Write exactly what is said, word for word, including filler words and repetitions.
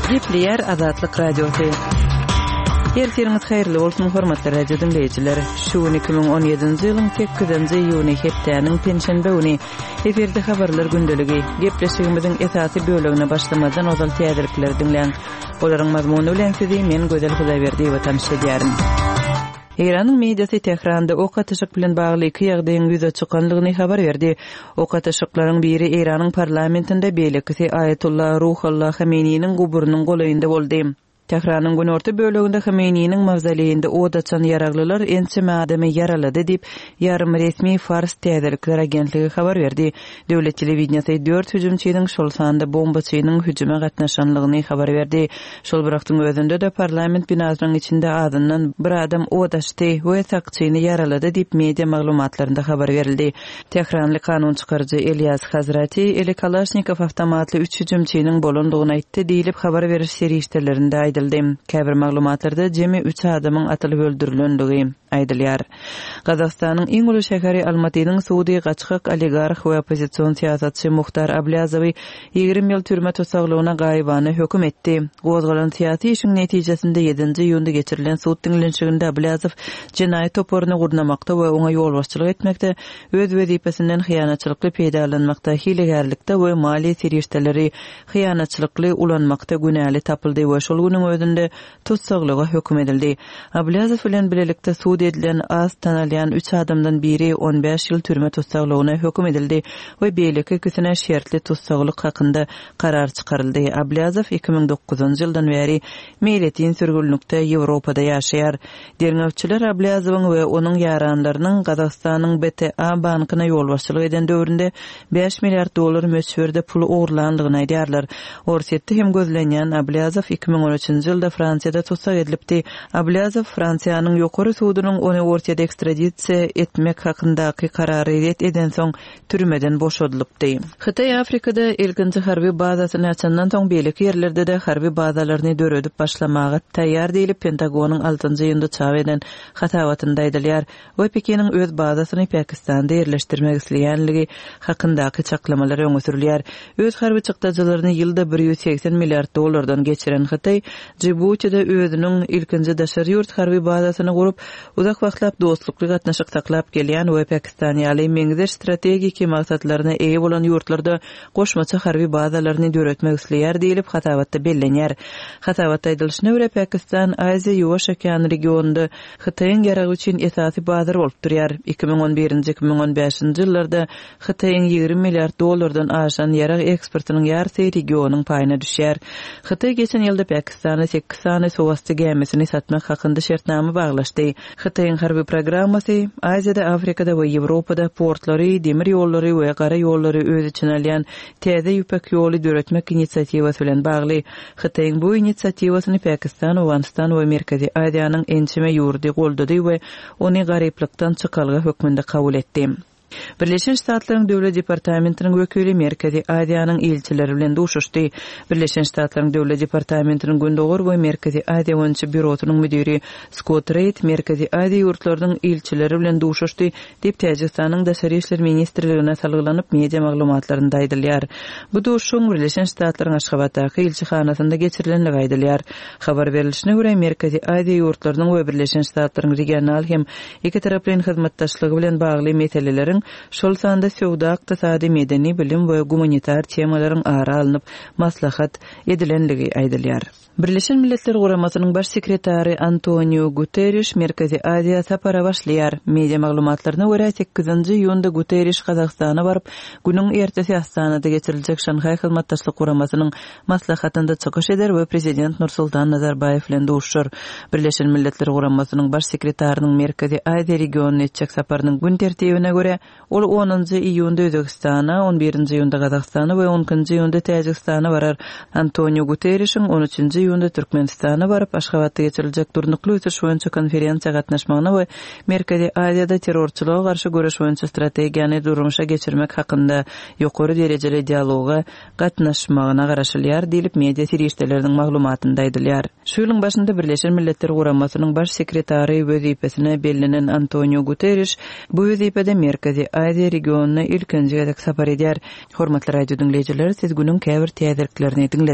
Gepleyer Azatlyk Radiosu. Ertiriniz hayırlı olsun hormatly radio dinleyijiler. Şu iki bin on ýedinji ýylyň sekizinji iýuny hepdeniň penşenbe güni eferde habarlar gündeligi gepleşigimiziň esasy bölegine başlamadan ozal täzelikler dinleň. Olaryň mazmuny bilen sizi men Gözel Hudaýberdiýew tanışy edýärim. Iranyň mediasy Tehranda ok atyşyk bilen bagly iki ýagdaýyň ýüze çykanlygyny habar berdi. Ok atyşyklaryň biri Iranyň parlamentinde beýlekisi Ayatullah Ruhollah Hameniýiniň guburunyň golaýynda boldy. Tehranyň günorta böleginde Hameniýiniň mawzoleyinde oda çan yaraglylar ençeme adamy yaralady diýip ýarym resmi Fars täzelikler agentligi habar berdi. Döwlet telewizionasy dört hüjümçiniň şol sanda bombaçynyň hüjüme gatnaşanlygyny habar berdi. Şol bıraktyň özünde de parlament binasynyň içinde adından bir adam odaşdy we sakçyny yaralady diýip media maglumatlarynda habar berildi. Tehranly kanun çykarjy Elias Hazrati Eli Kalashnikov awtomatly üç hüjümçiniň bolandygyny aýtdy diýilip habar beriş serişlerinde aýdyldy. Käbir maglumatlarda jemi üç adamyň atylyp öldürilendigi aýdylýar. Gazakstanyň iň uly şäheri Almatynyň suwdy gaçkyk oligarh we opposision siýasatçy Muhtar Ablazowy ýygrimi ýyl türme tutsaklygyna gaýbany hökm etdi. Gozgalan siýasy işiň netijesinde ýedinji ýylda geçirilen suwd dinlenşiginde Ablazow jenaýat toporuny gurnamakda we oňa ýolbaşçylyk etmekde, öz wezipesinden hyýanatçylykly peýdalanmakda, hilegerlikde we mali serişdeleri hyýanatçylykly ulanmakda günäli tapyldy we şol güniň özünde tutsaklyga hökm edildi. Ablazow bilen bilelikde suwd edilen az tanalyan üç adamdan biri on beş ýyl türme tutsaklygyna hökm edildi we beýleki ikisine şertli tutsaklyk hakynda karar çykaryldy. Ablazow iki bin dokuzunji ýyldan beri milletin sürgünlükde Ýewropada ýaşaýar. Derňewçiler Ablazowyň we onuň ýaranlarynyň Gazakstanyň B T A bankyna ýolbaşçylyk eden döwründe beş milliard dollar möçberde pul ogurlandygyny aýdýarlar. Orsetde hem gözlenýän Ablazow iki bin on üçinji ýylda Fransiýada tutsak edilipdi. Ablazow Fransiýanyň ýokary suwdynyň ony ortada ekstradisiýa etmek hakyndaky karary ret eden soň türmeden boşadylypdy. Hytaý Afrikada ilkinji harby bazasyny açandan soň beýleki ýerlerde de harby bazalaryny döredip başlamaga taýýar diýilip Pentagonyň altynjy ýylda çap eden hatawatynda aýdylýar. We Pekiniň öz bazasyny Pakistanda ýerleşdirmek isleýänligi hakyndaky çaklamalar öňe sürilýär. Öz harby çykdajaklaryny ýylda bir ýüz seksen milliard dollardan geçiren Hytaý Djibouty'de özüniň ilkinji daşary ýurt harby bazasyny gurup, uzak wagtlap dostlukly gatnaşyk saklap gelýän we Pakistan ýaly meňzeş strategik maksatlaryna eýe bolan ýurtlarda goşmaça harby bazalaryny döretmek isleýär diýilip hatawatda bellenýär. Hatawatda aýdylyşyna görä Pakistan Aziýa Ýuwaş okean regionunda Hytaýyň ýaragy üçin esasy bazar bolup durýar. iki bin on birinji iki bin on beşinji ýyllarda Hytaýyň ýygrimi milliard dollardan aşan ýarag eksportynyň ýarty regionyň paýyna düşýär. Hytaý geçen ýylda Pakistana sekiz sany sowasty gemisini satmak hakynda şertnama baglaşdy. Hytaýyň harby programmasy Aziýada, Afrikada we Ýewropada portlary, demir ýollary we gara ýollary öz içine alýan täze ýüpek ýoly döretmek inisiatiwasy bilen bagly. Hytaýyň bu inisiatiwasyny Pakistan, Awganistan we Merkezi Aziýanyň ençeme ýurdy goldady we ony garyplykdan çykalga hökmünde kabul etdi. Birleşen Ştatlaryň Döwlet Departamentiniň wekili Merkezi Aziýanyň elçileri bilen duşuşdy. Birleşen Ştatlaryň Döwlet Departamentiniň Gündogar we Merkezi Aziýa boýunça bürosynyň müdiri Scott Reid Merkezi Aziýa ýurtlarynyň elçileri bilen duşuşdy diýip Täjikistanyň Daşary işler ministrligine salgylanyp media maglumatlarynda aýdylýar. Bu duşuň Birleşen Ştatlaryň Aşgabatdaky elçihanasynda geçirilenligi aýdylýar. Habar berilişine görä Merkezi Aziýa ýurtlarynyň we Birleşen Ştatlaryň regional hem iki taraply hyzmatdaşlygy bilen bagly meseleleriň şol sanda sowda, ykdysady, medeni bilim we gumanitar temalaryň ara alınıp maslahat edilenligi aýdylýar. Birleşen Milletler Guramasynyň baş sekretary Antonio Guterres Merkezi Aziýa sapara başlaýar. Media maglumatlaryna görä sekizinji ýylda Guterres Gazakstana baryp, günüň ertesi Astanada geçiriljek Şanhay hyzmatdaşlyk guramasynyň maslahatynda çykyş eder we prezident Nursultan Nazarbayew bilen duşur. Birleşen Milletler Guramasynyň baş sekretarynyň Merkezi Aziýa regionuna etjek saparynyň gün tertibine görä ol onunji iýunda Özbekistana, on birinji ýylda Gazakstana we onunji ýylda Täjikistana barar. Antonio Guterresiň on üçinji ýylda Türkmenistana baryp Aşgabatda geçiriljek durnukly ötüş boýunça konferensiýa gatnaşmagyna we Merkezi Aziýada terrorçylyga garşy göreş boýunça strategiýany durmuşa geçirmek hakynda ýokary derejeli dialoga gatnaşmagyna garaşylýar diýilip media serişdeleriniň maglumatynda aýdylýar. Şu ýylyň başynda Birleşen Milletler Guramasynyň baş sekretary wezipesine bellenen Antonio Guterres bu wezipede Merkezi Aziýa regionuna ilkinji gezek sapar edýär. Hormatly radio dinleýijiler, siz günüň käbir täzeliklerini dinlediniz.